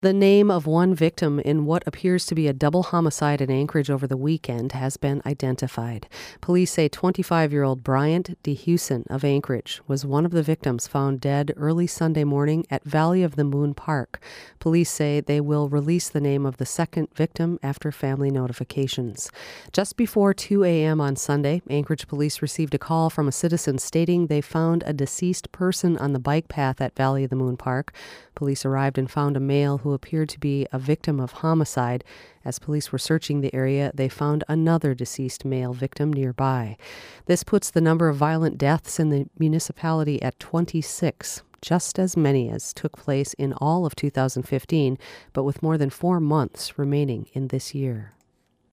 The name of one victim in what appears to be a double homicide in Anchorage over the weekend has been identified. Police say 25-year-old Bryant DeHuson of Anchorage was one of the victims found dead early Sunday morning at Valley of the Moon Park. Police say they will release the name of the second victim after family notifications. Just before 2 a.m. on Sunday, Anchorage police received a call from a citizen stating they found a deceased person on the bike path at Valley of the Moon Park. Police arrived and found a male who appeared to be a victim of homicide. As police were searching the area, they found another deceased male victim nearby. This puts the number of violent deaths in the municipality at 26, just as many as took place in all of 2015, but with more than 4 months remaining in this year.